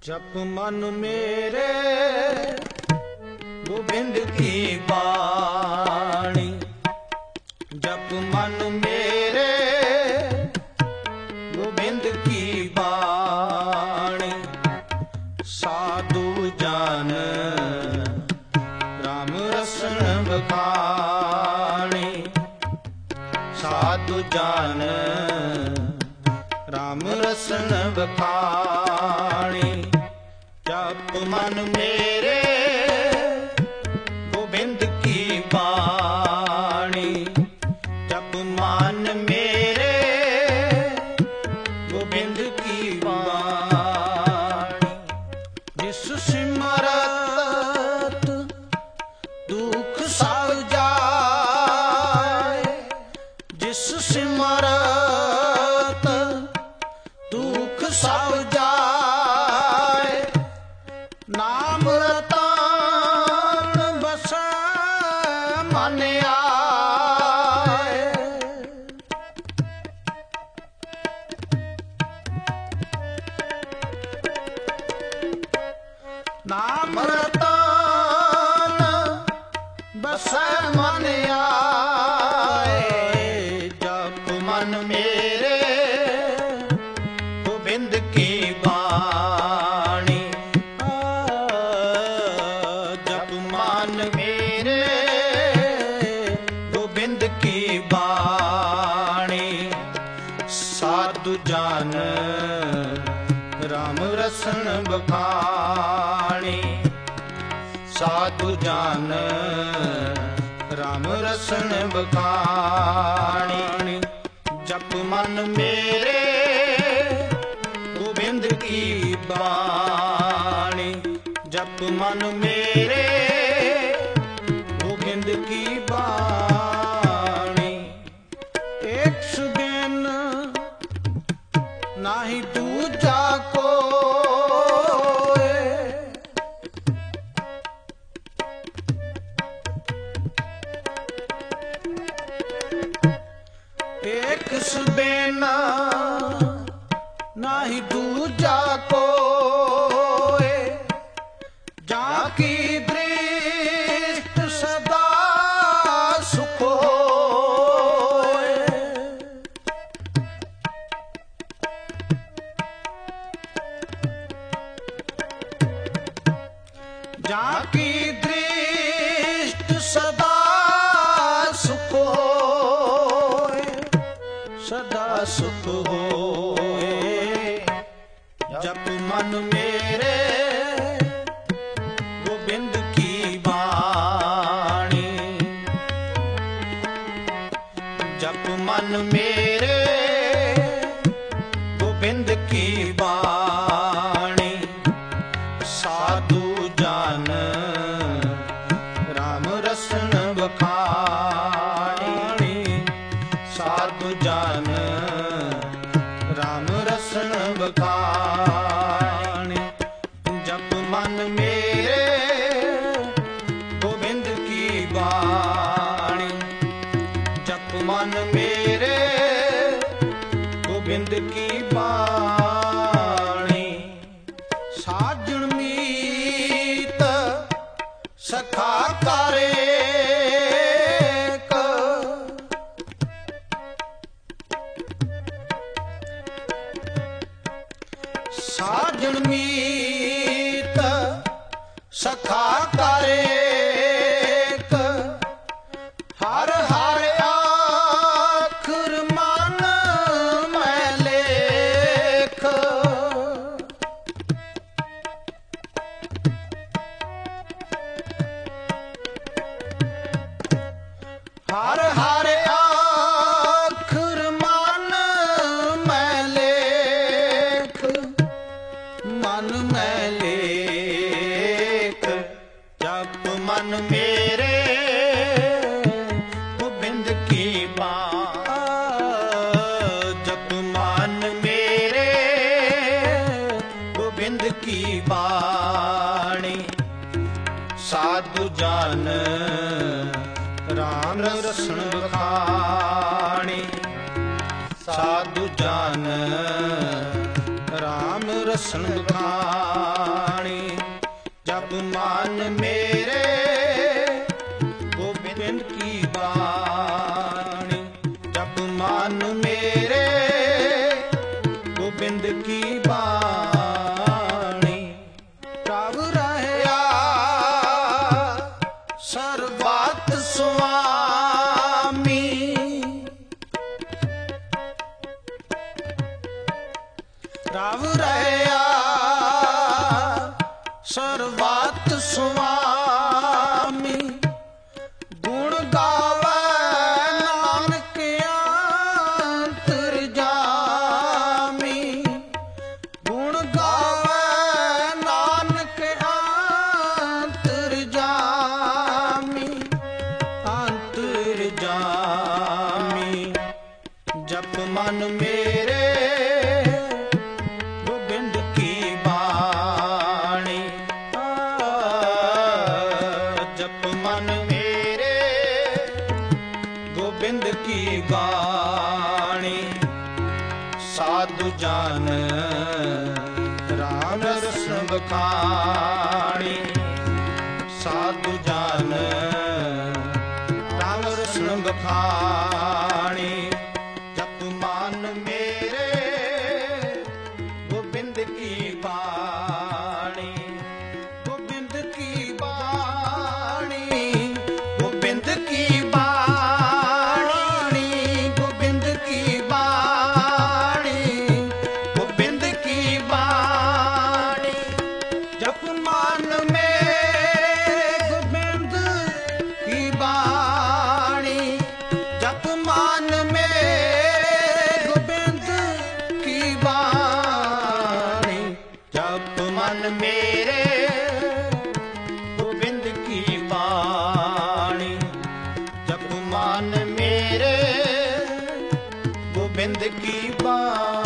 जप मन मेरे गोबिंद की बाणी, जप मन मेरे गोबिंद की बाणी। साधु जन राम रसन बखानी, साधु जन राम रसन बखानी। जप मन मेरे गोबिंद की बाणी, जप मन मेरे गोबिंद की बाणी। जिस सिमरत दुख सब जाए, जिस सिमरत दुख सब जाए। नाम रतन बसै मन आए, नाम रतन बसै मन आए। जप मन मेरे गोबिंद की बाणी, जप मन मेरे गोबिंद की बाणी। साधु जन राम रसन बखानी, साधु जन राम रसन बखानी। जप मन मेरे गोबिंद की बाणी, जप मन मेरे गोबिंद की बाणी। एक सुबिन नाही दूजा कोय, एक सुबिन नाही दूजा कोय। जाकी दृष्ट सदा सुख होय, जाकी दृष्ट सदा सुख होय, सदा सुख होय। जप मन मेरे गोबिंद की बाणी, जप मन मेरे गोबिंद की बाणी। साधु जन राम रसन बखानी, साधु जन राम रसन बखानी। जप मन मेरे गोबिंद की बाणी, जप मन मेरे गोबिंद की बाणी। साजन मीत सखा करे, साजन मीत सखा करे। हर हर आखर मन मैं लेख, हर हर आखर मन मैं लेख, मन मैं लेख। जप मन मेरे गोबिंद की बाणी, जप मन मेरे गोबिंद की बाणी। साधु जन राम रसन बखानी, साधु जन राम रसन बखानी। ਬਾਣੀ ਜਪ ਮਨ ਮੇਰੇ ਗੋਬਿੰਦ ਕੀ ਬਾਣੀ ਜਪ ਮਨ ਮੇਰੇ ਗੋਬਿੰਦ ਕੀ ਬਾਣੀ ਪ੍ਰਭ ਰਹਿਆ ਸਰਬਤ ਸੁਆਮੀ ਪ੍ਰਭ ਰਹਿਆ ਸਰਬਤ ਸੁਆਮੀ ਗੁਣ ਗਾਵੇ ਨਾਨਕ ਅੰਤਰਜਾਮੀ ਗੁਣ ਗਾਵੇ ਨਾਨਕ ਅੰਤਰਜਾਮੀ ਅੰਤਰਜਾਮੀ ਜਪ ਮਨ ਮੇਰੇ ਗੋਬਿੰਦ ਕੀ ਬਾਣੀ ਜਪ ਮਨ ਮੇਰੇ ਗੋਬਿੰਦ ਕੀ ਬਾਣੀ ਸਾਧੂ ਜਨ ਰਾਮ ਰਸਨ ਬਖਾਣੀ ਸਾਧੂ ਜਨ ਰਾਮ ਰਸਨ ਬਖਾਣੀ ਜਪ ਮਨ ਮੇਰੇ ਗੋਬਿੰਦ ਕੀ ਬਾਣੀ ਗੋਬਿੰਦ ਕੀ ਬਾਣੀ ਗੋਬਿੰਦ ਕੀ ਬਾਣੀ ਗੋਬਿੰਦ ਕੀ ਬਾਣੀ ਗੋਬਿੰਦ ਕੀ ਬਾਣੀ ਜਪ ਮਨ ਮੇਰੇ ਗੋਬਿੰਦ ਕੀ ਬਾਣੀ ਜਪ ਮਨ ਮੇਰੇ ਗੋਬਿੰਦ ਕੀ ਬਾਣੀ ਜਪ ਮਨ ਮੇਰੇ ਗੋਬਿੰਦ ਕੀ ਬਾਣੀ ਜਪ ਮਨ ਮੇਰੇ ਗੋਬਿੰਦ ਕੀ ਬਾਣੀ